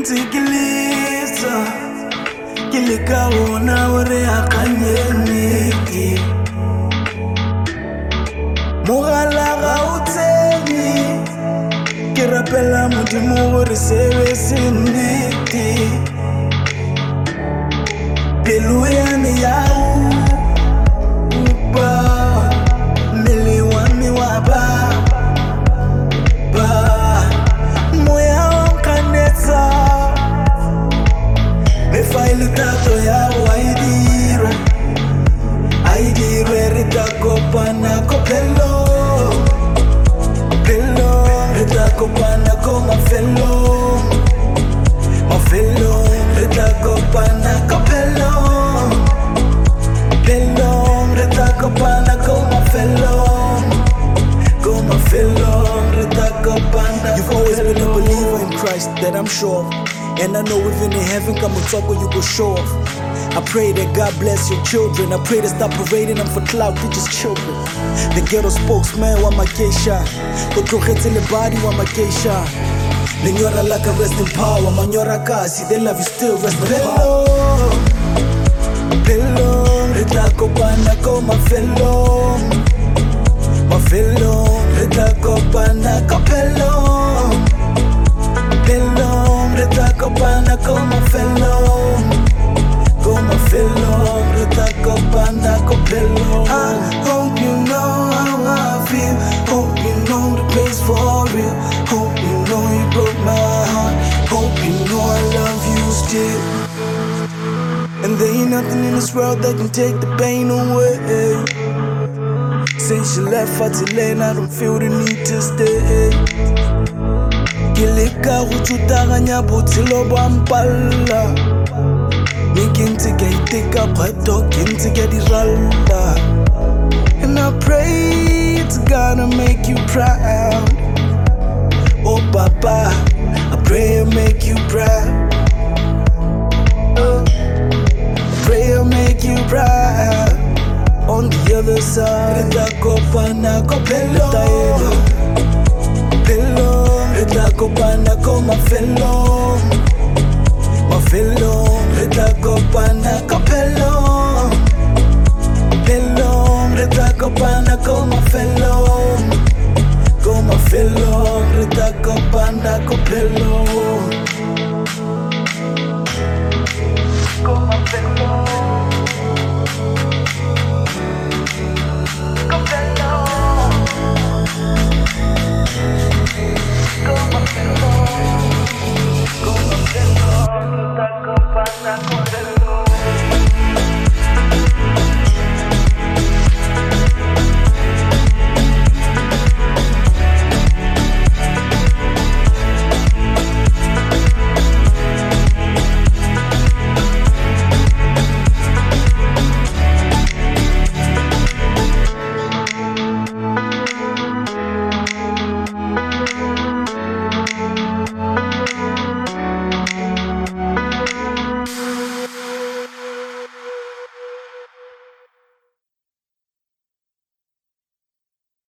ntikilisa kilikaona ore akanyeniki mogala ga utseni ke rapela modimo gore sebe se nnete pelo yane ya upa mmele wa me wa ba moya wa nkanetsa me faile tato ya aidirwe rita kopana ko pelo rita kopana ko mafelo rita kopana ko pelo rita kopana ko mafelo rita kopana. You've always been a believer in Christ, that I'm sure of. And I know even in heaven come a talk where you go show off. I pray that God bless your children. I pray to stop parading them for clout, they just children. The ghetto spokesman wa makesha Kotrokete le body wa makesha Lenyora like a rest in power Manyora kasi, they love you still, rest in power. Pelo, rita kopana ko mafelo rita kopana ko pelo rita kopana ko mafelo rita kopana ko pelo. I hope you know how I feel. Hope you know the place for real. Hope you know you broke my heart. Hope you know I love you still. And there ain't nothing in this world that can take the pain away. Since you left Fatilane, I don't feel the need to stay. Kilika uchutaganya butilo bampala Making to get thick up, but talking to get it ralla. And I pray it's gonna make you proud. Oh Papa, I pray I'll make you proud. I pray I'll make you proud. On the other side, rita kopana ko pelo rita kopana ko mafelo rita kopana ko pelo rita kopana ko mafelo rita kopana ko pelo